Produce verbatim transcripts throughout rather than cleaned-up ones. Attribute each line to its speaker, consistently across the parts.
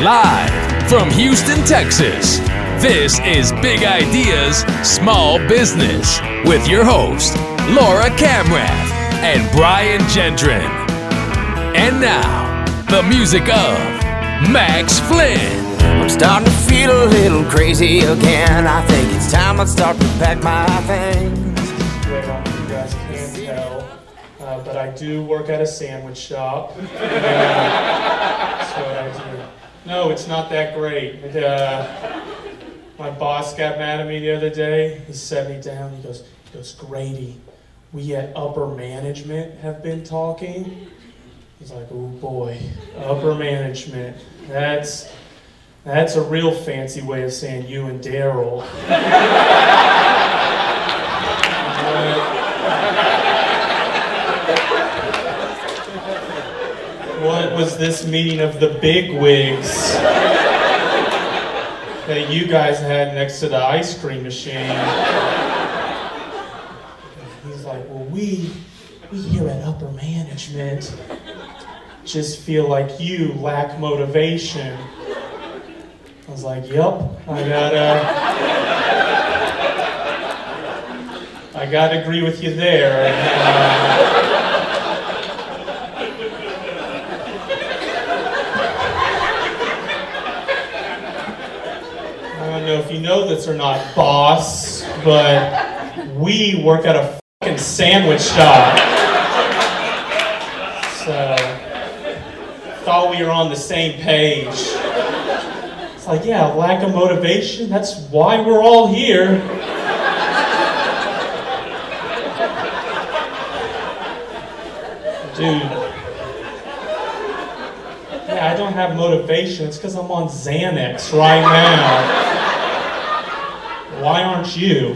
Speaker 1: Live from Houston, Texas, this is Big Ideas, Small Business with your host, Laura Camrath and Brian Gendron. And now, the music of Max Flynn.
Speaker 2: I'm starting to feel a little crazy again. I think it's time I start to pack my things.
Speaker 3: I don't know if you guys can tell, uh, but I do work at a sandwich shop. Uh, that's what I do. No, it's not that great. Uh, my boss got mad at me the other day. He set me down. He goes, he goes, Grady, we at upper management have been talking. He's like, oh boy, upper management. That's that's a real fancy way of saying you and Daryl. What was this meeting of the bigwigs that you guys had next to the ice cream machine? He's like, well, we, we here at upper management just feel like you lack motivation. I was like, yep, I gotta, I gotta agree with you there. And, uh, I don't know if you know this or not, boss, but we work at a fucking sandwich shop. So, thought we were on the same page. It's like, yeah, lack of motivation, that's why we're all here. Dude. Yeah, I don't have motivation. It's because I'm on Xanax right now. Why aren't you?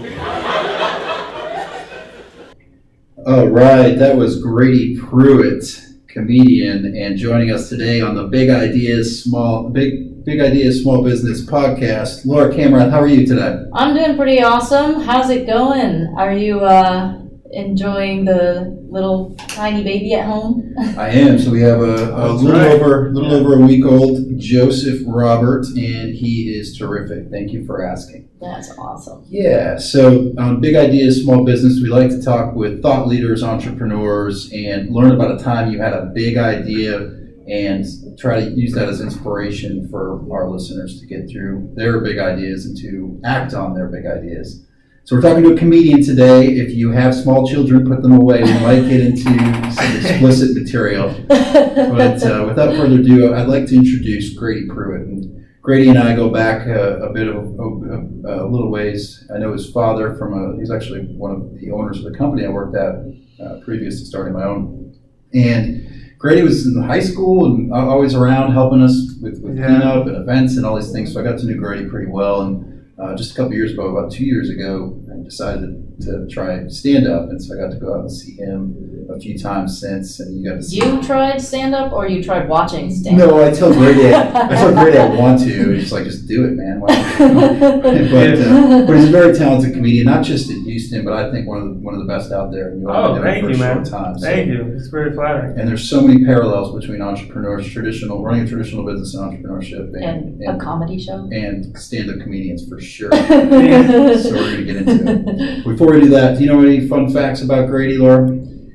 Speaker 4: All right, that was Grady Pruitt, comedian, and joining us today on the Big Ideas Small Big Big Ideas Small Business podcast. Laura Camrath, how are you today?
Speaker 5: I'm doing pretty awesome. How's it going? Are you uh, enjoying the little tiny baby at home?
Speaker 4: I am. So we have a, a little
Speaker 3: right.
Speaker 4: over little over a week old Joseph Robert, and he is terrific. Thank you for asking.
Speaker 5: That's awesome.
Speaker 4: Yeah, so on Big Ideas Small Business, we like to talk with thought leaders, entrepreneurs, and learn about a time you had a big idea and try to use that as inspiration for our listeners to get through their big ideas and to act on their big ideas. So we're talking to a comedian today. If you have small children, put them away. We might get into some explicit material. But uh, without further ado, I'd like to introduce Grady Pruitt. And Grady and I go back uh, a bit of a, a, a little ways. I know his father from a, he's actually one of the owners of the company I worked at uh, previous to starting my own. And Grady was in high school and always around helping us with, with
Speaker 3: Yeah.
Speaker 4: cleanup and events and all these things. So I got to know Grady pretty well. And uh, just a couple years ago, about two years ago, I decided to try stand-up. And so I got to go out and see him a few times since. And you got to see
Speaker 5: You tried stand-up or you tried watching stand-up?
Speaker 4: No, I tell Grady, I, I tell Grady I want to. He's like, just do it, man. Why not? but, uh, but he's a very talented comedian, not just in Houston, but I think one of the, one of the best out there. And you
Speaker 3: Oh,
Speaker 4: know
Speaker 3: thank
Speaker 4: for
Speaker 3: you,
Speaker 4: a
Speaker 3: man.
Speaker 4: short time, so.
Speaker 3: Thank you. It's very flattering.
Speaker 4: And there's so many parallels between entrepreneurs, traditional running a traditional business and entrepreneurship, and
Speaker 5: And a comedy show?
Speaker 4: and stand-up comedians for sure. So we're gonna get into it. Before we do that, do you know any fun facts about Grady, Laura?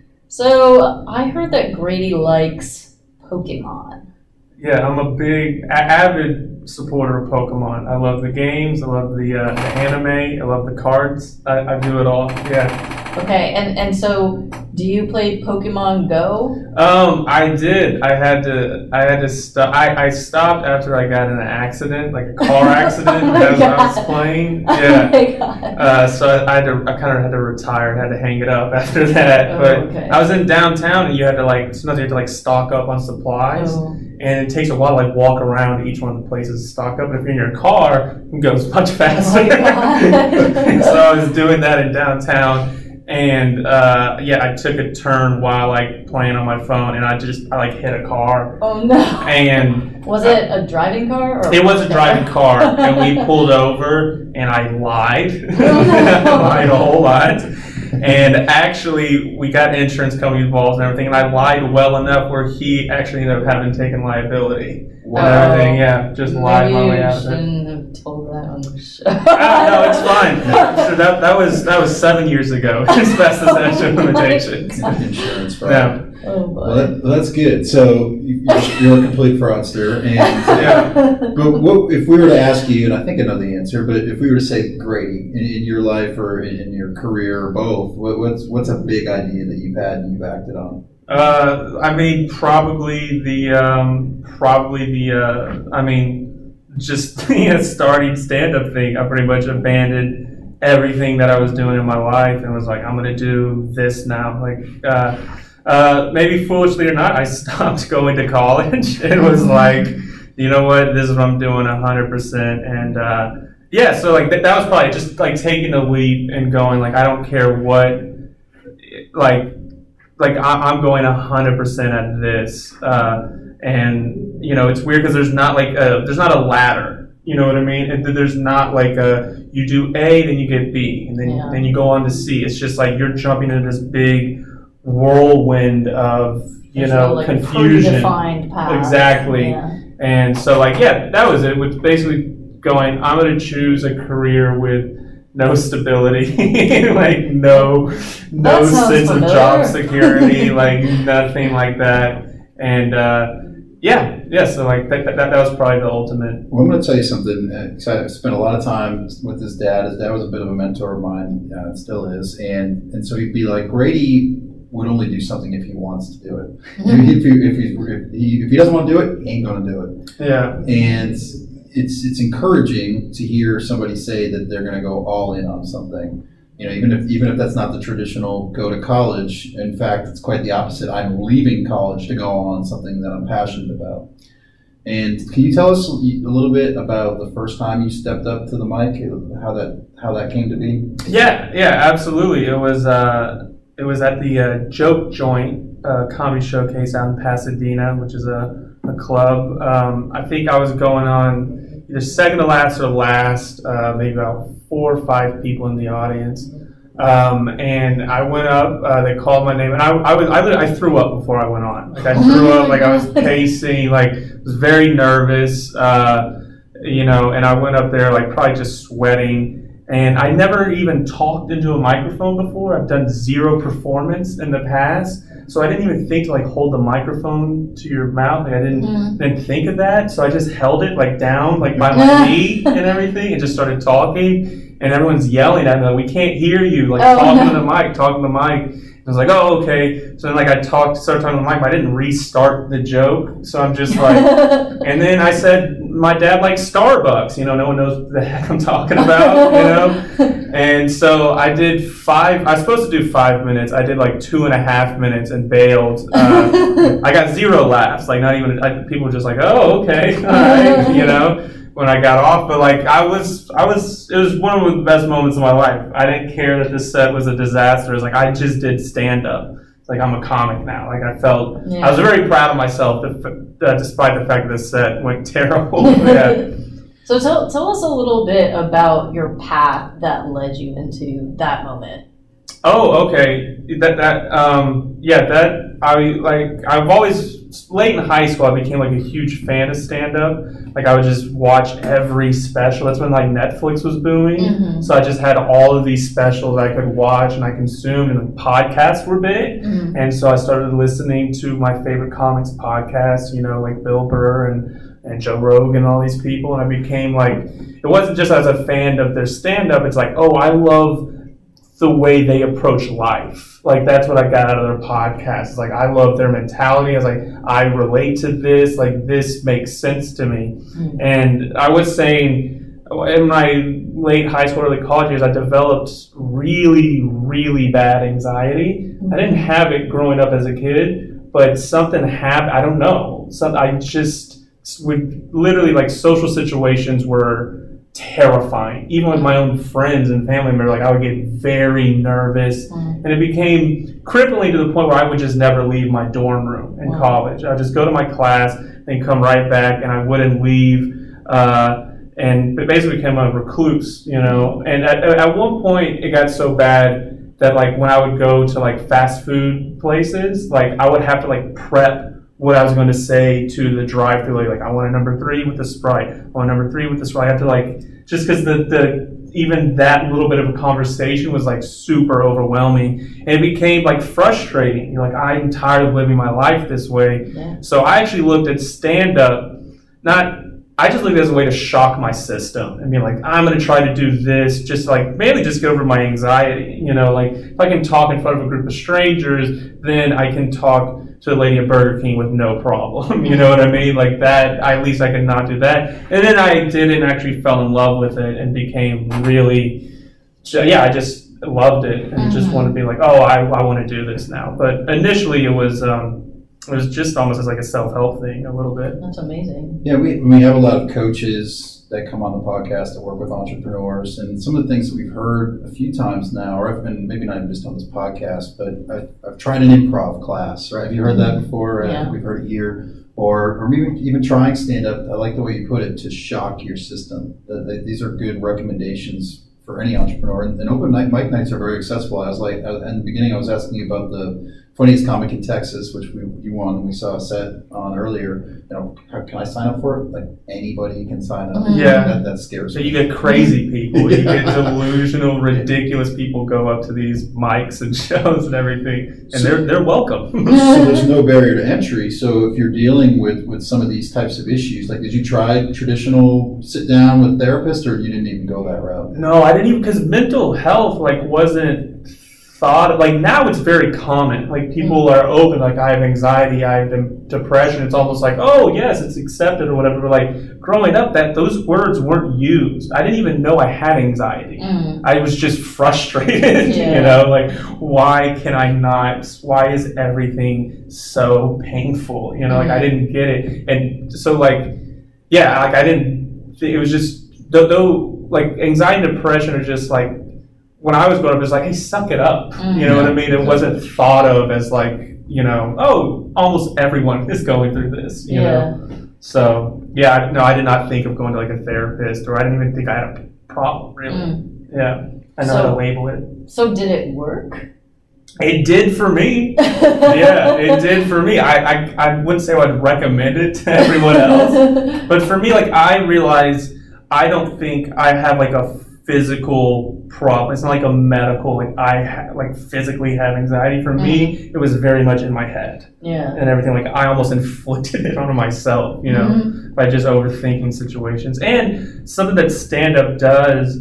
Speaker 5: So, I heard that Grady likes Pokemon.
Speaker 3: Yeah, I'm a big, a- avid supporter of Pokemon. I love the games. I love the uh, the anime. I love the cards. I, I do it all. Yeah.
Speaker 5: Okay, and, and so, do you play Pokemon Go?
Speaker 3: Um, I did. I had to. I had to stop. I, I stopped after I got in an accident, like a car accident,
Speaker 5: Oh my
Speaker 3: as I was
Speaker 5: God.
Speaker 3: playing.
Speaker 5: Oh
Speaker 3: Yeah.
Speaker 5: my God.
Speaker 3: Uh, so I, I had to. I kind of had to retire. Had to hang it up after that.
Speaker 5: Oh,
Speaker 3: but
Speaker 5: okay.
Speaker 3: I was in downtown, and you had to like. Sometimes you had to like stock up on supplies.
Speaker 5: Oh.
Speaker 3: And it takes a while to like walk around to each one of the places to stock up. But if you're in your car, it goes much faster.
Speaker 5: Oh my God.
Speaker 3: So I was doing that in downtown, and uh, yeah, I took a turn while like playing on my phone, and I just I like hit a car.
Speaker 5: Oh no.
Speaker 3: And
Speaker 5: Was it a driving car? Or
Speaker 3: it was a driving car, and we pulled over, and I lied.
Speaker 5: Oh, no.
Speaker 3: I lied a whole lot. And actually, we got insurance company involved and everything, and I lied well enough where he actually ended up having taken liability.
Speaker 6: and everything. Yeah, just lied my way out of it.
Speaker 5: Maybe you shouldn't have told that on the show.
Speaker 6: ah, no, it's fine. So that that was that was seven years ago. Asbestos statute of limitations.
Speaker 4: Insurance fraud.
Speaker 6: Yeah.
Speaker 5: Oh, boy.
Speaker 4: Well, that, well, that's good. So you- you're a complete fraudster. And
Speaker 6: Yeah.
Speaker 4: but what, if we were to ask you, and I think I know the answer, but if we were to say Grady in, in your life or in, in your career or both, what, what's what's a big idea that you've had and you've acted on?
Speaker 6: Uh, I mean, probably the, um, probably the, uh, I mean, just you know, starting stand-up thing. I pretty much abandoned everything that I was doing in my life and was like, I'm gonna do this now. Like, uh, uh, maybe foolishly or not, I stopped going to college. It was like, you know what, this is what I'm doing a hundred percent. And, uh, yeah, so like that, that was probably just like taking a leap and going like, I don't care what, like, like I- I'm going a hundred percent at this, uh, and you know it's weird because there's not like a there's not a ladder. You know what I mean? And there's not like a you do A, then you get B, and then
Speaker 5: Yeah.
Speaker 6: then you go on to C. It's just like you're jumping into this big whirlwind of you
Speaker 5: There's
Speaker 6: know
Speaker 5: no, like,
Speaker 6: confusion.
Speaker 5: predefined path.
Speaker 6: Exactly.
Speaker 5: Yeah.
Speaker 6: And so like yeah, that was it. With basically going, I'm going to choose a career with no stability, like no no
Speaker 5: That sounds
Speaker 6: sense of
Speaker 5: familiar.
Speaker 6: job security, like nothing like that. And uh, yeah, yeah. So like that, that that was probably the ultimate.
Speaker 4: Well, I'm going to tell you something. uh, 'cause I spent a lot of time with his dad. His dad was a bit of a mentor of mine, uh, it still is. And and so he'd be like, Grady would only do something if he wants to do it. if, he, if, he's, if, he, if he doesn't want to do it, he ain't going to do it.
Speaker 6: Yeah,
Speaker 4: And it's it's encouraging to hear somebody say that they're going to go all in on something. You know, even if even if that's not the traditional go to college. In fact, it's quite the opposite. I'm leaving college to go on something that I'm passionate about. And can you tell us a little bit about the first time you stepped up to the mic, how that how that came to be?
Speaker 6: yeah, yeah. Absolutely. It was uh, it was at the uh, Joke Joint uh, Comedy Showcase out in Pasadena, which is a a club. Um, I think I was going on either second to last or last, uh, maybe about four or five people in the audience. Um, and I went up, uh, they called my name, and I, I was, I, lit- I threw up before I went on. Like I threw up, like I was pacing, like was very nervous, uh, you know, and I went up there like probably just sweating. And I never even talked into a microphone before. I've done zero performance in the past. So I didn't even think to like hold the microphone to your mouth. Like I didn't
Speaker 5: Mm.
Speaker 6: didn't think of that. So I just held it like down, like by my knee and everything, and just started talking. And everyone's yelling at me like, "We can't hear you!" Like
Speaker 5: Oh,
Speaker 6: talking
Speaker 5: no.
Speaker 6: to the mic, talking to the mic. I was like, "Oh, okay." So then like I talked, started talking to the mic, but I didn't restart the joke. So I'm just like, and then I said, "My dad likes Starbucks." You know, no one knows what the heck I'm talking about. You know. And so I did five, I was supposed to do five minutes. I did like two and a half minutes and bailed. Uh, I got zero laughs. Like not even, I, people were just like, oh, okay, all right, you know, when I got off. But like I was, I was, it was one of the best moments of my life. I didn't care that this set was a disaster. It was like, I just did stand up. It's like I'm a comic now. Like I felt,
Speaker 5: Yeah.
Speaker 6: I was very proud of myself def- uh, despite the fact that this set went terrible. Yeah.
Speaker 5: So tell, tell us a little bit about your path that led you into that moment.
Speaker 6: Oh, okay. That that um yeah, that I like I've always late in high school I became like a huge fan of stand up. Like I would just watch every special. That's when like Netflix was booming.
Speaker 5: Mhm.
Speaker 6: So I just had all of these specials I could watch and I consumed, and the podcasts were big.
Speaker 5: Mhm.
Speaker 6: And so I started listening to my favorite comics podcasts, you know, like Bill Burr and and Joe Rogan and all these people, and I became like, it wasn't just as a fan of their stand-up, it's like, oh, I love the way they approach life. Like, that's what I got out of their podcast. It's like, I love their mentality. I was like, I relate to this. Like, this makes sense to me.
Speaker 5: Mm.
Speaker 6: And I was saying, in my late high school, early college years, I developed really, really bad anxiety. I didn't have it growing up as a kid, but something happened. I don't know. Some, I just would literally, like, social situations were terrifying. Even with my own friends and family members, like I would get very nervous,
Speaker 5: Mm.
Speaker 6: and it became crippling to the point where I would just never leave my dorm room in
Speaker 5: Wow.
Speaker 6: college. I'd just go to my class and come right back, and I wouldn't leave, uh, and it basically became a recluse, you know. And at, at one point, it got so bad that like when I would go to like fast food places, like I would have to like prep what I was going to say to the drive-through, like, I want a number three with the Sprite. I want a number three with the Sprite. I have to, like, just because the, the even that little bit of a conversation was, like, super overwhelming. And it became, like, frustrating. You're like, I'm tired of living my life this way.
Speaker 5: Yeah.
Speaker 6: So I actually looked at stand-up, not, I just looked at it as a way to shock my system and be like, I'm going to try to do this, just, like, mainly just get over my anxiety. You know, like, if I can talk in front of a group of strangers, then I can talk to the lady at Burger King with no problem. You know what I mean? Like that, at least I could not do that. And then I did it and actually fell in love with it and became really, yeah, I just loved it and mm-hmm. just wanted to be like, oh, I, I want to do this now. But initially it was, um, it was just almost as like a self-help thing a little bit.
Speaker 5: That's amazing.
Speaker 4: Yeah, we, we have a lot of coaches that come on the podcast that work with entrepreneurs, and some of the things that we've heard a few times now, or I've been, maybe not even just on this podcast, but I've, I've tried an improv class, right? Have you heard that before?
Speaker 5: Yeah.
Speaker 4: Uh, we've heard it here. Or, or maybe even trying stand-up. I like the way you put it, to shock your system. The, the, these are good recommendations for any entrepreneur. And, and open night mic nights are very accessible. I was like, I, in the beginning, I was asking you about the funniest comic in Texas, which we you won, and we saw a set on earlier. You know, how, can I sign up for it? Like, anybody can sign up.
Speaker 6: Yeah.
Speaker 4: That, that scares
Speaker 6: so
Speaker 4: me.
Speaker 6: you get crazy people. You get delusional, ridiculous people go up to these mics and shows and everything, and
Speaker 4: So-
Speaker 6: they're they're welcome.
Speaker 4: So there's no barrier to entry. So if you're dealing with, with some of these types of issues, like, did you try traditional sit down with therapists, or you didn't even go that route?
Speaker 6: No, I didn't even, because mental health, like, wasn't thought of, like, now it's very common. Like, people are open, like, I have anxiety, I have dem- depression. It's almost like, oh, yes, it's accepted or whatever. But, like, growing up, that those words weren't used. I didn't even know I had anxiety.
Speaker 5: Mm.
Speaker 6: I was just frustrated,
Speaker 5: Yeah.
Speaker 6: you know, like, why can I not, why is everything so painful? You know, like, I didn't get it. And so, like, yeah, like, I didn't, it was just, though, though like, anxiety and depression are just, like, when I was growing up, it was like, hey, suck it up.
Speaker 5: Mm-hmm.
Speaker 6: You know what I mean? It wasn't thought of as, like, you know, oh, almost everyone is going through this, you
Speaker 5: Yeah.
Speaker 6: know? So, yeah, I- no, I did not think of going to, like, a therapist, or I didn't even think I had a problem, really.
Speaker 5: Mm.
Speaker 6: Yeah, I know
Speaker 5: So-
Speaker 6: how to label it.
Speaker 5: So did it work?
Speaker 6: It did for me. Yeah, it did for me. I, I, I wouldn't say I'd recommend it to everyone else. But for me, like, I realized I don't think I have, like, a physical problem. It's not like a medical, like, I ha- like physically have anxiety. For me, it was very much in my head
Speaker 5: Yeah.
Speaker 6: and everything. Like, I almost inflicted it on myself, you know,
Speaker 5: Mhm.
Speaker 6: by just overthinking situations. And something that stand-up does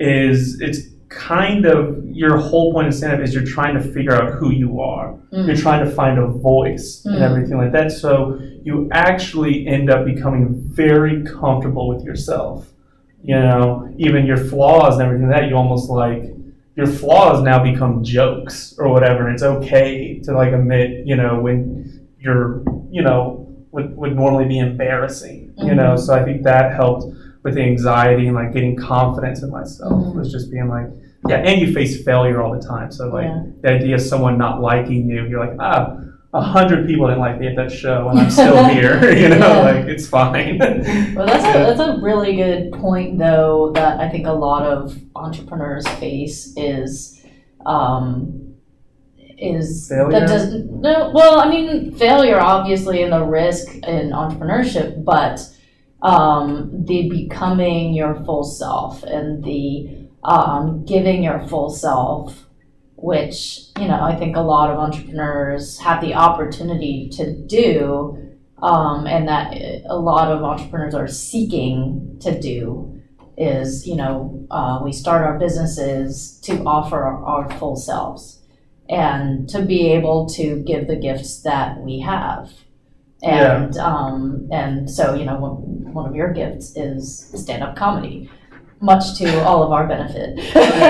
Speaker 6: is it's kind of, your whole point of stand-up is you're trying to figure out who you are.
Speaker 5: Mm.
Speaker 6: You're trying to find a voice and
Speaker 5: Mm.
Speaker 6: everything like that. So you actually end up becoming very comfortable with yourself. You know, even your flaws and everything like that, you almost, like, your flaws now become jokes or whatever. And it's okay to, like, admit, you know, when you're, you know, would, would normally be embarrassing, you know?
Speaker 5: Mhm.
Speaker 6: So I think that helped with the anxiety and, like, getting confidence in myself.
Speaker 5: Mhm.
Speaker 6: Was just being like, yeah, and you face failure all the time. So, like,
Speaker 5: Yeah.
Speaker 6: the idea of someone not liking you, you're like, ah, a hundred people didn't like me at that show, and I'm still here. You know,
Speaker 5: Yeah.
Speaker 6: like, it's fine.
Speaker 5: Well, that's a, that's a really good point, though, that I think a lot of entrepreneurs face is, um, is
Speaker 6: Failure?
Speaker 5: that does no. Well, I mean, failure obviously, and the risk in entrepreneurship, but um, the becoming your full self and the um, giving your full self, which, you know, I think a lot of entrepreneurs have the opportunity to do, um, and that a lot of entrepreneurs are seeking to do, is, you know, uh, we start our businesses to offer our, our full selves and to be able to give the gifts that we have. And um, and so, you know, one, one of your gifts is stand-up comedy, much to all of our benefit.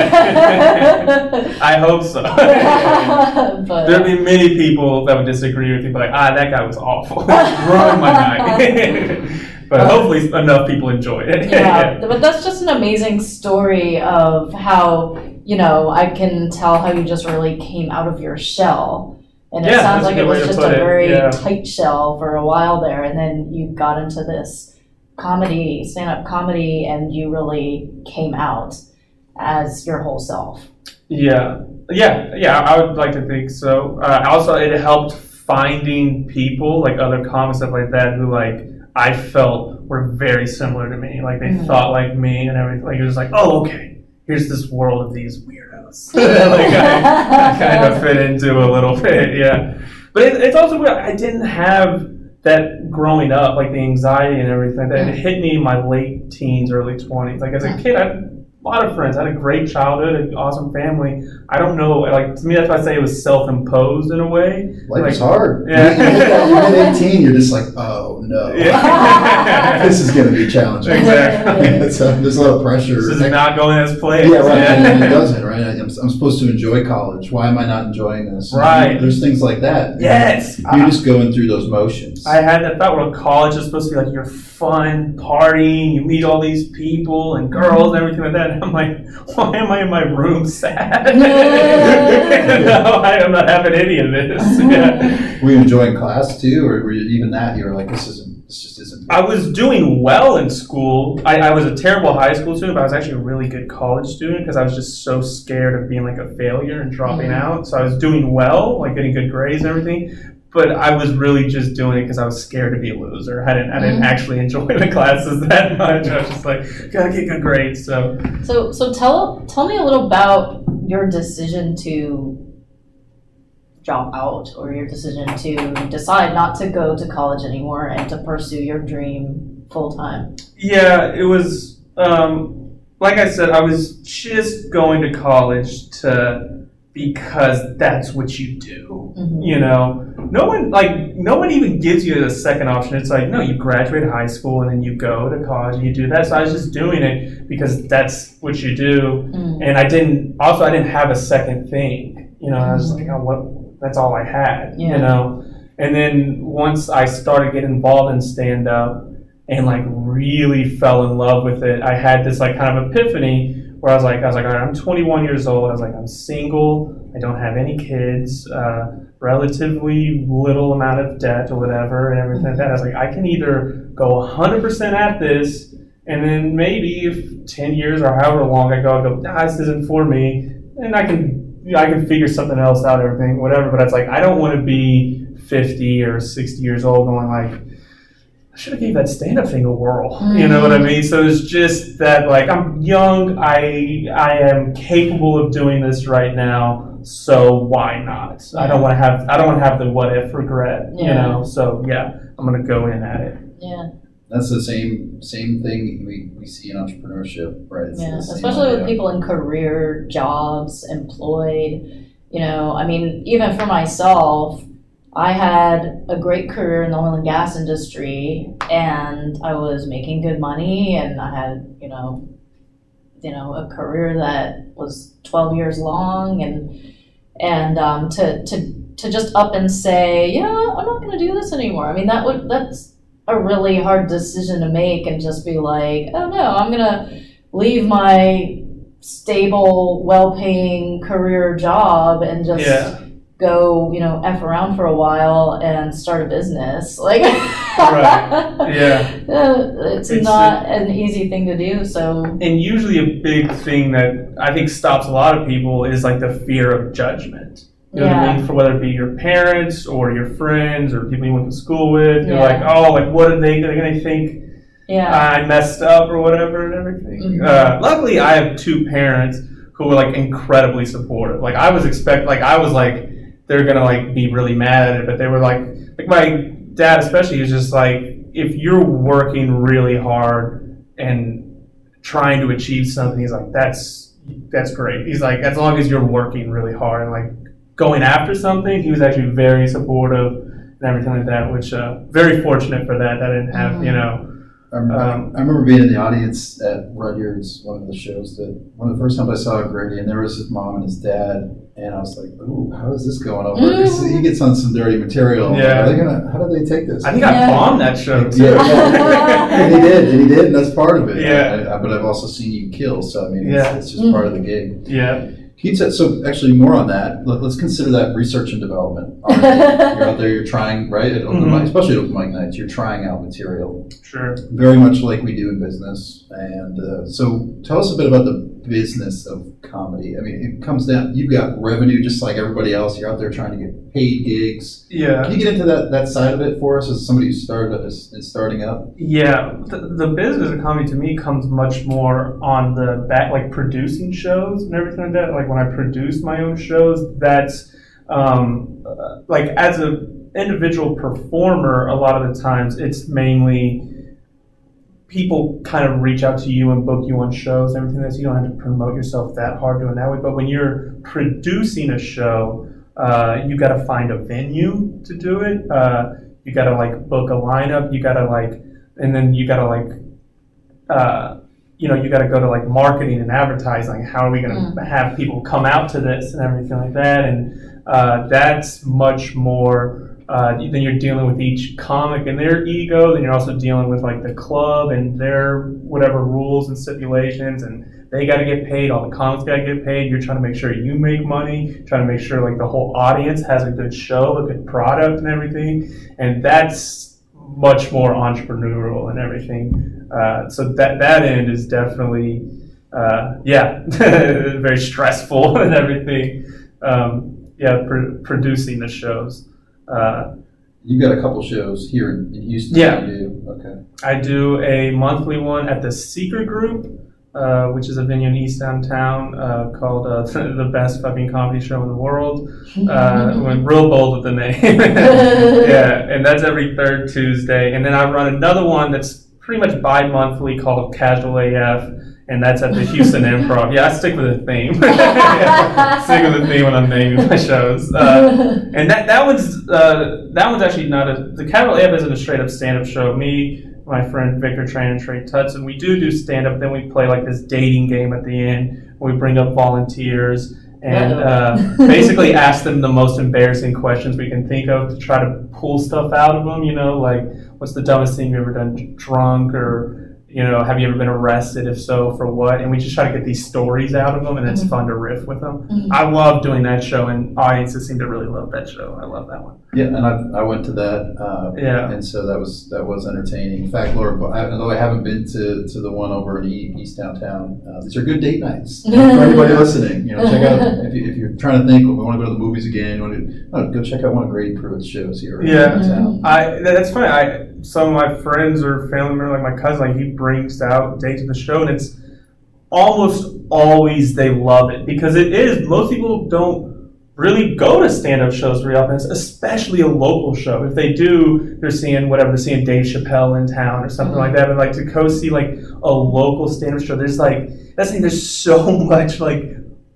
Speaker 6: I hope so.
Speaker 5: But
Speaker 6: There'd be many people that would disagree with you, but like, ah, that guy was awful. Ruined my night. But hopefully enough people enjoy it.
Speaker 5: yeah, but that's just an amazing story of how, you know, I can tell how you just really came out of your shell. And it
Speaker 6: Yeah,
Speaker 5: sounds
Speaker 6: that's a
Speaker 5: like
Speaker 6: good
Speaker 5: it was
Speaker 6: way to
Speaker 5: just
Speaker 6: put
Speaker 5: a
Speaker 6: it,
Speaker 5: very
Speaker 6: yeah.
Speaker 5: tight shell for a while there, and then you got into this comedy, stand-up comedy, and you really came out as your whole self.
Speaker 6: Yeah, yeah, yeah. I would like to think so. Uh, also, it helped finding people like other comics, stuff like that, who like I felt were very similar to me. Like they mm-hmm. thought like me and everything. Like it was like, oh, okay, here's this world of these weirdos. Like I, I kind of fit into a little bit, yeah. But it, it's also weird. I didn't have that growing up, like the anxiety and everything. That it hit me in my late teens, early twenties. Like as a kid, I had a lot of friends. I had a great childhood, an awesome family. I don't know, like to me, that's why I say it was self-imposed in a way.
Speaker 4: Life
Speaker 6: like,
Speaker 4: is hard.
Speaker 6: Yeah.
Speaker 4: You hit that, you hit eighteen, you're just like, oh no, yeah. This is going to be challenging.
Speaker 6: Exactly.
Speaker 4: So there's a lot of pressure.
Speaker 6: This is not going as planned.
Speaker 4: Yeah, right. Yeah. And it doesn't, right? I'm, I'm supposed to enjoy college. Why am I not enjoying this?
Speaker 6: Right.
Speaker 4: And there's things like that.
Speaker 6: Yes.
Speaker 4: You're just going through those motions.
Speaker 6: I had that thought where college is supposed to be like you're fun, partying, you meet all these people and girls and everything like that. And I'm like, why am I in my room sad? No, I am not having any of this. Yeah.
Speaker 4: Were you enjoying class too, or were you even that you were like, this isn't, this just isn't?
Speaker 6: I was doing well in school. I, I was a terrible high school student, but I was actually a really good college student because I was just so scared of being like a failure and dropping mm-hmm. out. So I was doing well, like getting good grades and everything. But I was really just doing it because I was scared to be a loser. I didn't, I didn't mm-hmm. actually enjoy the classes that much. I was just like, gotta get good grades. So,
Speaker 5: so, so tell tell me a little about your decision to drop out, or your decision to decide not to go to college anymore and to pursue your dream full time.
Speaker 6: Yeah, it was um, like I said, I was just going to college to. Because that's what you do, mm-hmm. you know. No one like no one even gives you a second option. It's like, no, you graduate high school and then you go to college and you do that. So I was just doing it because that's what you do, mm-hmm. and I didn't. Also, I didn't have a second thing, you know. Mm-hmm. I was like, oh, what? That's all I had, yeah. you know. And then once I started getting involved in stand up and like really fell in love with it, I had this like kind of epiphany. Where I was like, I was like, all right, I'm twenty-one years old. I was like, I'm single. I don't have any kids. Uh, relatively little amount of debt or whatever, and everything like that. I was like, I can either go one hundred percent at this, and then maybe if ten years or however long I go, I go, nah, this isn't for me, and I can, I can figure something else out, everything, whatever. But it's like, I don't want to be fifty or sixty years old going like, I should have gave that stand-up thing a whirl. Mm. You know what I mean? So it's just that, like, I'm young. I I am capable of doing this right now. So why not? Yeah. I don't want to have I don't want to have the what if regret. Yeah. You know. So yeah, I'm gonna go in at it.
Speaker 5: Yeah.
Speaker 4: That's the same same thing we, we see in entrepreneurship, right? It's
Speaker 5: yeah, especially with people in career jobs, employed. You know, I mean, even for myself. I had a great career in the oil and gas industry, and I was making good money, and I had, you know, you know, a career that was twelve years long, and and um, to to to just up and say, yeah, I'm not going to do this anymore. I mean, that would that's a really hard decision to make, and just be like, oh no, I'm going to leave my stable, well-paying career job and just.
Speaker 6: Yeah.
Speaker 5: Go, you know, F around for a while and start a business. Like,
Speaker 6: right. Yeah.
Speaker 5: It's, it's not a, an easy thing to do, so.
Speaker 6: And usually a big thing that I think stops a lot of people is like the fear of judgment. You know yeah. what I mean? For whether it be your parents or your friends or people you went to school with. You're yeah. like, oh, like, what are they, they're going to think
Speaker 5: yeah.
Speaker 6: I messed up or whatever and everything. Mm-hmm. Uh, luckily, I have two parents who were like incredibly supportive. Like, I was expect, like, I was like, they're gonna like be really mad at it, but they were like, like my dad especially is just like, if you're working really hard and trying to achieve something, he's like, that's that's great. He's like, as long as you're working really hard and like going after something, he was actually very supportive and everything like that, which uh, very fortunate for that. I didn't have, you know.
Speaker 4: I remember, um, I remember being in the audience at Rudyard's, one of the shows that one of the first times I saw Grady, and there was his mom and his dad. And I was like, "Ooh, how is this going over?" Because he gets on some dirty material.
Speaker 6: Yeah.
Speaker 4: Are they gonna? How do they take this?
Speaker 6: I think
Speaker 5: yeah.
Speaker 6: I bombed that show too.
Speaker 4: Yeah, yeah. and he did, and he did, and that's part of it.
Speaker 6: Yeah.
Speaker 4: I, I, but I've also seen you kill, so I mean, it's,
Speaker 6: yeah.
Speaker 4: it's just mm. part of the gig.
Speaker 6: Yeah.
Speaker 4: He said, so actually more on that. Let, let's consider that research and development. You're out there, you're trying, right? At open mm-hmm. mic, especially at open mic nights, you're trying out material.
Speaker 6: Sure.
Speaker 4: Very much like we do in business. And uh, so tell us a bit about the business of comedy? I mean, it comes down, you've got revenue just like everybody else. You're out there trying to get paid gigs.
Speaker 6: Yeah.
Speaker 4: Can you get into that, that side of it for us as somebody who started up, is, is starting up?
Speaker 6: Yeah. The, the business of comedy to me comes much more on the back, like producing shows and everything like that. Like when I produce my own shows, that's um, uh, like as an individual performer, a lot of the times it's mainly people kind of reach out to you and book you on shows and everything. That so you don't have to promote yourself that hard doing that way. But when you're producing a show, uh, you got to find a venue to do it. Uh, you got to like book a lineup. You got to like, and then you got to like, uh, you know, you got to go to like marketing and advertising. How are we going to mm. have people come out to this and everything like that? And uh, that's much more. Uh, then you're dealing with each comic and their ego, then you're also dealing with like the club and their whatever rules and stipulations, and they got to get paid, all the comics got to get paid, you're trying to make sure you make money, trying to make sure like the whole audience has a good show, a good product and everything, and that's much more entrepreneurial and everything. Uh, so that, that end is definitely, uh, yeah, very stressful and everything. Um, yeah, pr- producing the shows. Uh,
Speaker 4: You've got a couple shows here in, in Houston.
Speaker 6: Yeah.
Speaker 4: You do. Okay.
Speaker 6: I do a monthly one at the Secret Group, uh, which is a venue in East Downtown uh, called uh, the best fucking comedy show in the world. Uh, went real bold with the name. Yeah, and that's every third Tuesday. And then I run another one that's pretty much bi-monthly called Casual A F. And that's at the Houston Improv. Yeah, I stick with the theme. Stick with the theme when I'm naming my shows. Uh, and that that one's uh, that one's actually not a. The Casual A F isn't a straight up stand up show. Me, my friend Victor Tran and Trey Tutson, we do do stand up. Then we play like this dating game at the end. Where we bring up volunteers and uh, basically ask them the most embarrassing questions we can think of to try to pull stuff out of them. You know, like what's the dumbest thing you've ever done drunk, or you know, have you ever been arrested? If so, for what? And we just try to get these stories out of them, and it's mm-hmm. fun to riff with them. Mm-hmm. I love doing that show, and audiences seem to really love that show. I love that one.
Speaker 4: Yeah, and I I went to that. Uh,
Speaker 6: yeah,
Speaker 4: and so that was that was entertaining. In fact, Laura, although I haven't been to, to the one over in East Downtown, uh, these are good date nights for anybody listening. You know, check out if, you, if you're trying to think, well, we want to go to the movies again. You want to oh, go check out one of Grady Pruitt's shows here.
Speaker 6: Yeah, mm-hmm. I that's funny. I some of my friends or family members, like my cousin, like he brings out dates to the show, and it's almost always they love it because it is. Most people don't really go to stand-up shows very often, especially a local show. If they do, they're seeing whatever, they're seeing Dave Chappelle in town or something mm-hmm. like that. But like to go see like a local stand-up show, there's like that's like there's so much like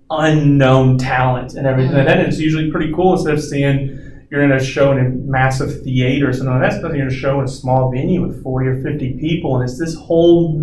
Speaker 6: unknown talent and everything. Mm-hmm. And then it's usually pretty cool instead of seeing you're in a show in a massive theater or something like that. You're in a show in a small venue with forty or fifty people, and it's this whole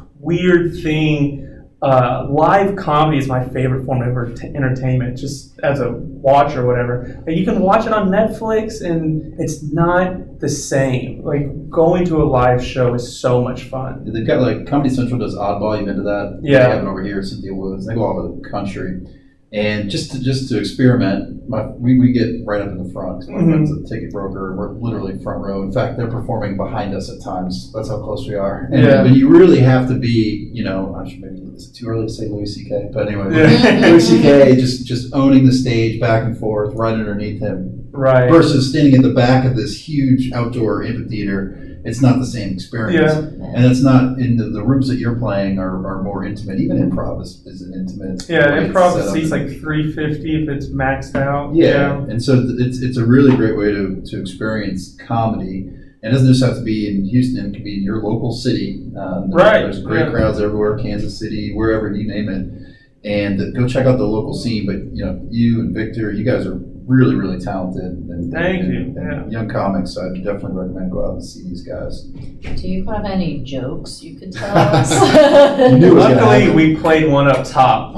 Speaker 6: weird thing. Uh, live comedy is my favorite form of entertainment, just as a watcher or whatever. And you can watch it on Netflix, and it's not the same. Like, going to a live show is so much fun.
Speaker 4: They've got, like, Comedy Central does Oddball. You've been to that?
Speaker 6: Yeah.
Speaker 4: They have it over here, Cynthia Woods. They go all over the country. And just to just to experiment, my, we, we get right up in the front. My mm-hmm. friend's a ticket broker. We're literally front row. In fact, they're performing behind us at times. That's how close we are. And,
Speaker 6: yeah.
Speaker 4: But you really have to be, you know, I should maybe, is it too early to say Louis C K? But anyway, yeah. Louis C K just, just owning the stage back and forth right underneath him.
Speaker 6: Right.
Speaker 4: Versus standing at the back of this huge outdoor amphitheater. It's not the same experience.
Speaker 6: Yeah.
Speaker 4: And it's not, in the, the rooms that you're playing are, are more intimate. Even improv is, is an intimate.
Speaker 6: Yeah, improv seats like three fifty if it's maxed out.
Speaker 4: Yeah.
Speaker 6: yeah.
Speaker 4: And so it's it's a really great way to, to experience comedy. And it doesn't just have to be in Houston, it can be in your local city. Um,
Speaker 6: right.
Speaker 4: There's great yeah. crowds everywhere, Kansas City, wherever, you name it. And uh, go check out the local scene. But, you know, you and Victor, you guys are really, really talented. And,
Speaker 6: Thank
Speaker 4: and,
Speaker 6: you.
Speaker 4: And
Speaker 6: yeah.
Speaker 4: young comics, so I definitely recommend go out and see these guys.
Speaker 5: Do you have any jokes you could tell us?
Speaker 6: Luckily, we played one up top,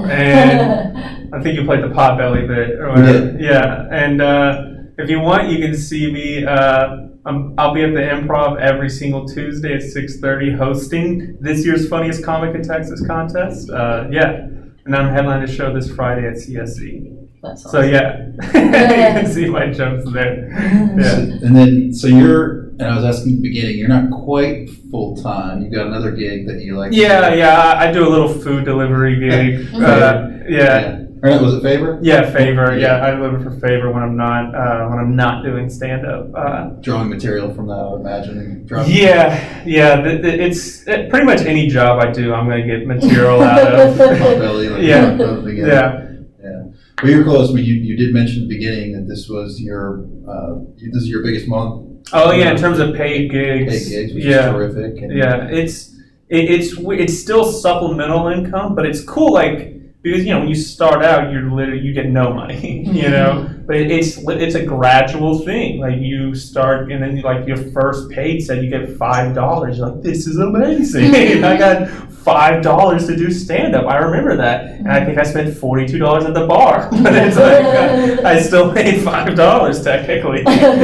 Speaker 6: and I think you played the Potbelly bit. Or
Speaker 4: we did.
Speaker 6: Yeah, and uh, if you want, you can see me. Uh, I'm, I'll be at the Improv every single Tuesday at six thirty hosting this year's Funniest Comic in Texas contest. Uh, yeah, and I'm headlining the show this Friday at C S C.
Speaker 5: That's awesome.
Speaker 6: So yeah, you can see my jokes there. Yeah.
Speaker 4: So, and then, so you're And I was asking at the beginning, you're not quite full-time. You've got another gig that you like.
Speaker 6: Yeah, yeah. I do a little food delivery gig. uh, yeah.
Speaker 4: yeah. Or was it Favor?
Speaker 6: Yeah, Favor. Yeah, I deliver for Favor when I'm not uh, when I'm not doing stand-up. Uh,
Speaker 4: Drawing material from that, I would imagine. Drawing
Speaker 6: yeah, yeah. The, the, it's it, pretty much any job I do, I'm going to get material out of.
Speaker 4: Belly, like
Speaker 6: yeah,
Speaker 4: yeah. Yeah. Well, you're close. I mean, you, you did mention at the beginning that this was your uh, this is your biggest month.
Speaker 6: Oh yeah, in terms of paid gigs.
Speaker 4: Paid gigs, which
Speaker 6: yeah.
Speaker 4: is terrific. And
Speaker 6: yeah, it's it, it's it's still supplemental income, but it's cool. Like because you know when you start out, you're literally you get no money, you know. But it, it's it's a gradual thing. Like you start, and then like your first paid set, you get five dollars. You're like, this is amazing. I got five dollars to do stand up. I remember that, and I think I spent forty two dollars at the bar. But it's like uh, I still paid five dollars technically.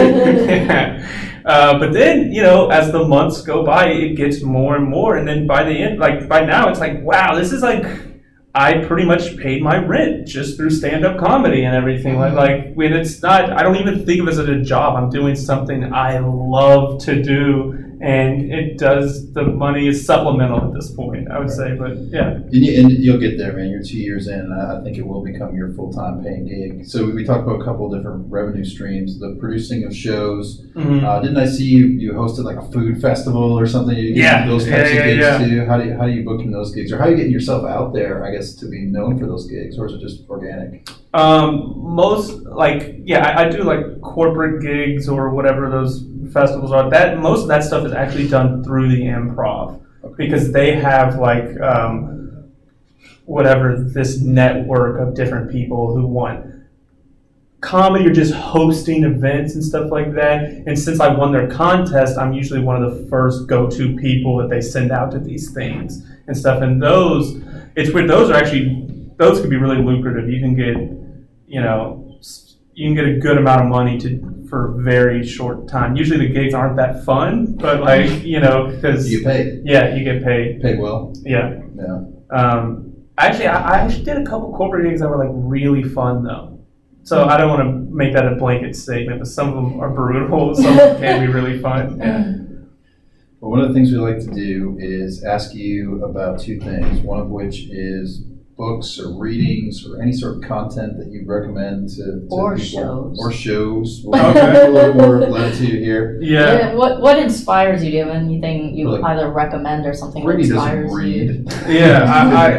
Speaker 6: yeah. Uh, but then, you know, as the months go by, it gets more and more. And then by the end, like by now, it's like, wow, this is like, I pretty much paid my rent just through stand-up comedy and everything. Like, like when it's not, I don't even think of it as a job. I'm doing something I love to do. And it does, the money is supplemental at this point, I would say, but yeah.
Speaker 4: And, you, and you'll get there, man. You're two years in, and I think it will become your full-time paying gig. So we talked about a couple of different revenue streams, the producing of shows. Mm-hmm. Uh, didn't I see you, you hosted like a food festival or something? You
Speaker 6: yeah.
Speaker 4: Those types
Speaker 6: yeah,
Speaker 4: of gigs
Speaker 6: yeah, yeah.
Speaker 4: too. How do, you, how do you book in those gigs? Or how are you getting yourself out there, I guess, to be known for those gigs? Or is it just organic?
Speaker 6: Um, most, like, yeah, I, I do like corporate gigs or whatever those festivals are. That most of that stuff is actually done through the Improv because they have like um, whatever this network of different people who want comedy or just hosting events and stuff like that. And since I won their contest, I'm usually one of the first go-to people that they send out to these things and stuff. And those, it's weird. Those are actually those can be really lucrative. You can get, you know, you can get a good amount of money to. For very short time. Usually the gigs aren't that fun, but like, you know, because
Speaker 4: you get paid.
Speaker 6: Yeah, you get paid.
Speaker 4: Paid well.
Speaker 6: Yeah.
Speaker 4: Yeah.
Speaker 6: Um, actually, I, I actually did a couple corporate gigs that were like really fun though. So I don't want to make that a blanket statement, but some of them are brutal. Some of them can be really fun. Yeah.
Speaker 4: Well, one of the things we like to do is ask you about two things. One of which is books or readings or any sort of content that you recommend to, to
Speaker 5: or
Speaker 4: people.
Speaker 5: shows
Speaker 4: or shows. We'll okay. a little more latitude here.
Speaker 6: Yeah.
Speaker 5: yeah. What What inspires you? Do you have anything you like, either recommend or something that inspires
Speaker 4: doesn't read.
Speaker 5: you?
Speaker 6: Yeah, I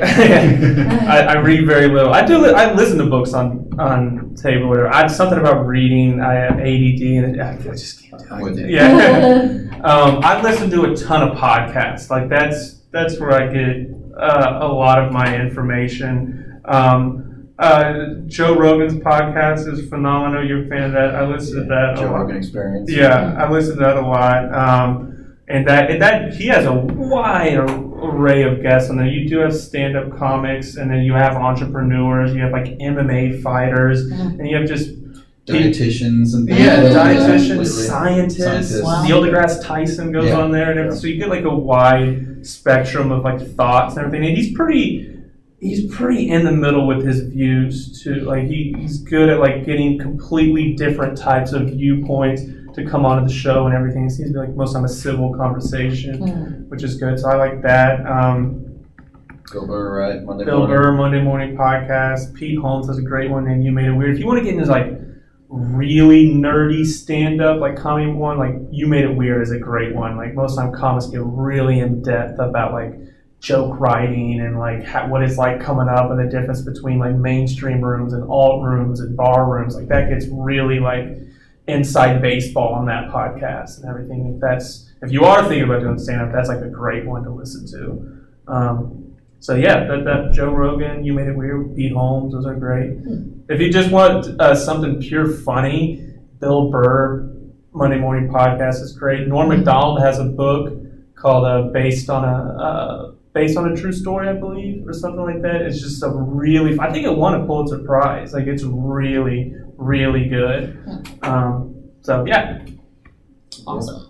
Speaker 6: I, I I read very little. I do. I listen to books on on tape or whatever. I something about reading. I have A D D and I just can't do it.
Speaker 4: I'm with you.
Speaker 6: Yeah. um, I listen to a ton of podcasts. Like that's that's where I get. Uh, a lot of my information. Um, uh, Joe Rogan's podcast is phenomenal. You're a fan of that. I listen
Speaker 4: yeah,
Speaker 6: to that.
Speaker 4: Joe Rogan Experience.
Speaker 6: Yeah, I listen to that a lot. Um, and that and that he has a wide array of guests on there. You do have stand-up comics, and then you have entrepreneurs. You have like M M A fighters, mm-hmm. and you have just
Speaker 4: dietitians and things
Speaker 6: yeah,
Speaker 4: like
Speaker 6: dietitians,
Speaker 4: that.
Speaker 6: scientists.
Speaker 4: scientists.
Speaker 6: Wow. Neil deGrasse Tyson goes
Speaker 4: yeah.
Speaker 6: on there, and everything. So you get like a wide spectrum of like thoughts and everything. And he's pretty, he's pretty in the middle with his views too. Like he, he's good at like getting completely different types of viewpoints to come onto the show and everything. It seems to be like most of the time a civil conversation, mm. which is good. So I like that. Um,
Speaker 4: Bill Burr, right? Monday
Speaker 6: Bill
Speaker 4: morning.
Speaker 6: Burr, Monday Morning Podcast. Pete Holmes has a great one, and You Made It Weird. If you want to get into like really nerdy stand-up, like comedy one, like You Made It Weird is a great one. Like most of the time comics get really in depth about like joke writing and like how, what it's like coming up and the difference between like mainstream rooms and alt rooms and bar rooms. Like that gets really like inside baseball on that podcast and everything. If that's if you are thinking about doing stand-up, that's like a great one to listen to. Um, So yeah, that, that Joe Rogan, You Made It Weird, Pete Holmes, those are great. Hmm. If you just want uh, something pure funny, Bill Burr, Monday Morning Podcast is great. Norm Macdonald has a book called uh, "Based on a uh, Based on a True Story," I believe, or something like that. It's just a really, I think it won a Pulitzer Prize. Like it's really, really good. Um, so yeah,
Speaker 5: awesome.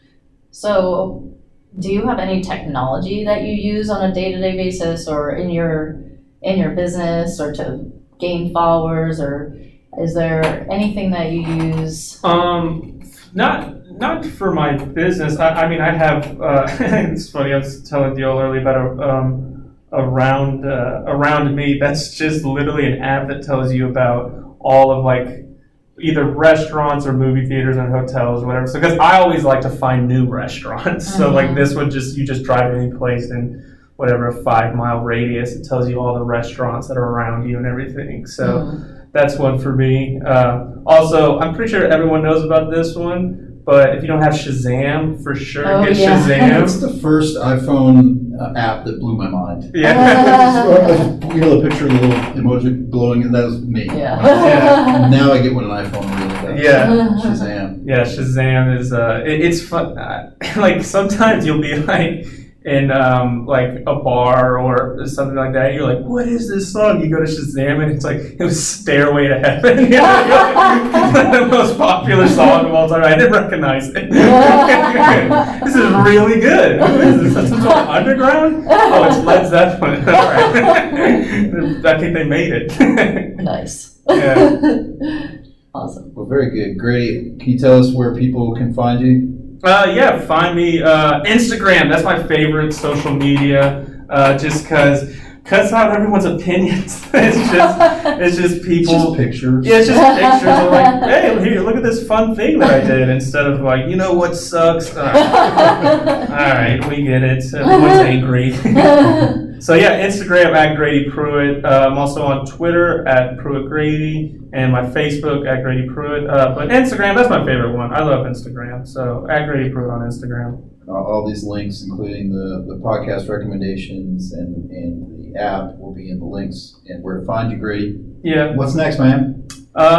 Speaker 5: So. Do you have any technology that you use on a day-to-day basis or in your in your business or to gain followers or Is there anything that you use?
Speaker 6: Um, not not for my business. I, I mean, I have. Uh, it's funny. I was telling Diol earlier about a, um, around uh, around me. That's just literally an app that tells you about all of like either restaurants or movie theaters and hotels or whatever. So because I always like to find new restaurants. So like this would just you just drive to any place and whatever a five mile radius. It tells you all the restaurants that are around you and everything. So. Mm. That's one for me. Uh, also, I'm pretty sure everyone knows about this one, but if you don't have Shazam, for sure
Speaker 5: oh,
Speaker 6: get
Speaker 5: yeah.
Speaker 6: Shazam.
Speaker 4: It's the first iPhone uh, app that blew my mind.
Speaker 6: Yeah.
Speaker 4: You know the picture of the little emoji glowing, and that was me.
Speaker 5: Yeah.
Speaker 6: yeah.
Speaker 4: Now I get what an iPhone really does.
Speaker 6: Yeah.
Speaker 4: Shazam.
Speaker 6: Yeah, Shazam is, uh, it, it's fun. Uh, like, sometimes you'll be like, in um, like a bar or something like that, you're like, what is this song? You go to Shazam and it's like, it was Stairway to Heaven. You know, the most popular song of all time. I didn't recognize it. This is really good. Who is this? That's some sort of underground? Oh, it's Led Zeppelin. All right. I think they made it.
Speaker 5: Nice.
Speaker 6: Yeah.
Speaker 5: Awesome.
Speaker 4: Well, very good. Grady, can you tell us where people can find you?
Speaker 6: Uh, yeah, find me uh, Instagram. That's my favorite social media. Uh, just because cuts out everyone's opinions. it's just it's just people.
Speaker 4: It's just pictures.
Speaker 6: Yeah, it's just pictures of like, hey, here, look at this fun thing that I did. Instead of like, you know what sucks. Uh, all right, we get it. Everyone's angry. So yeah, Instagram at Grady Pruitt. Uh, I'm also on Twitter at Pruitt Grady, and my Facebook at Grady Pruitt. Uh, but Instagram, that's my favorite one. I love Instagram. So at Grady Pruitt on Instagram.
Speaker 4: Uh, all these links, including the, the podcast recommendations and, and the app, will be in the links and where to find you, Grady.
Speaker 6: Yeah.
Speaker 4: What's next, man?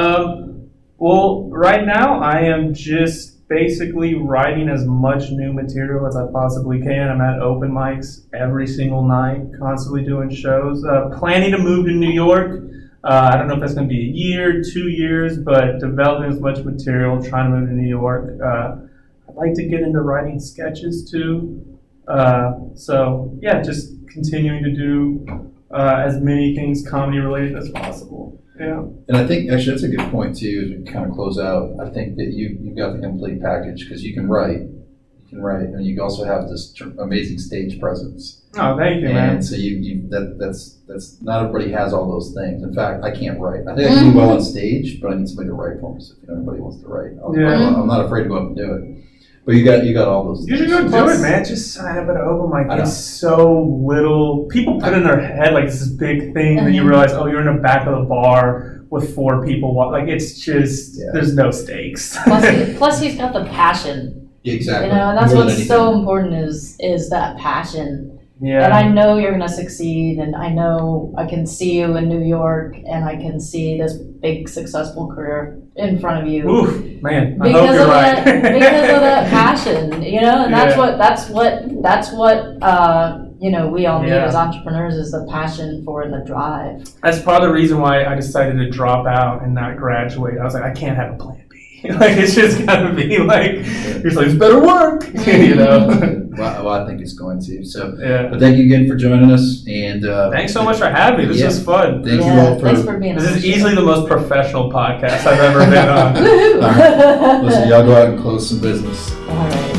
Speaker 6: Um. Well, right now I am just basically writing as much new material as I possibly can. I'm at open mics every single night, constantly doing shows. Uh, planning to move to New York. Uh, I don't know if that's going to be a year, two years, but developing as much material, trying to move to New York. Uh, I'd like to get into writing sketches too. Uh, so yeah, just continuing to do uh, as many things comedy related as possible. Yeah.
Speaker 4: And I think actually that's a good point too. As we kind of close out, I think that you you've got the complete package because you can write, you can write, and you also have this tr- amazing stage presence.
Speaker 6: Oh, thank you,
Speaker 4: and
Speaker 6: man.
Speaker 4: And so you, you that that's that's not everybody has all those things. In fact, I can't write. I think I can do well on stage, but I need somebody to write for me. So if anybody wants to write, I'll,
Speaker 6: yeah.
Speaker 4: I'm, I'm not afraid to go up and do it. But you got you got all those.
Speaker 6: You
Speaker 4: things.
Speaker 6: should go do it, man. Just sign up at an open mic. It's so little. People put in their head like it's this big thing, and then you realize, oh, you're in the back of the bar with four people. Like it's just yeah. There's no stakes.
Speaker 5: plus, he, plus, he's got the passion.
Speaker 4: Exactly.
Speaker 5: You know, and that's More what's so important is is that passion.
Speaker 6: Yeah.
Speaker 5: And I know you're gonna succeed, and I know I can see you in New York, and I can see this big successful career in front of you.
Speaker 6: Oof, man, I
Speaker 5: because
Speaker 6: hope you're
Speaker 5: of
Speaker 6: right.
Speaker 5: that, because of that passion, you know, and that's
Speaker 6: yeah.
Speaker 5: what that's what that's what uh, you know we all need
Speaker 6: yeah.
Speaker 5: as entrepreneurs is the passion for and the drive.
Speaker 6: That's part of the reason why I decided to drop out and not graduate. I was like, I can't have a plan B. Like it's just gotta be like, it's like, it's better work, you know.
Speaker 4: Well, well, I think it's going to. So,
Speaker 6: yeah.
Speaker 4: But thank you again for joining us, and uh,
Speaker 6: thanks so much for having me. This
Speaker 4: yeah.
Speaker 6: was fun.
Speaker 4: Thank
Speaker 5: yeah,
Speaker 4: you all for.
Speaker 5: Thanks for being.
Speaker 6: This is easily the most professional podcast I've ever been on.
Speaker 4: All right. Listen, y'all go out and close some business.
Speaker 5: All right.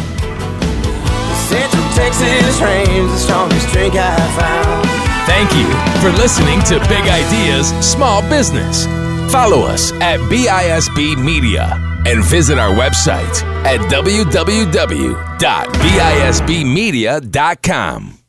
Speaker 2: Central Texas reigns the strongest drink I found.
Speaker 1: Thank you for listening to Big Ideas Small Business. Follow us at B I S B Media and visit our website at w w w dot b i s b media dot com.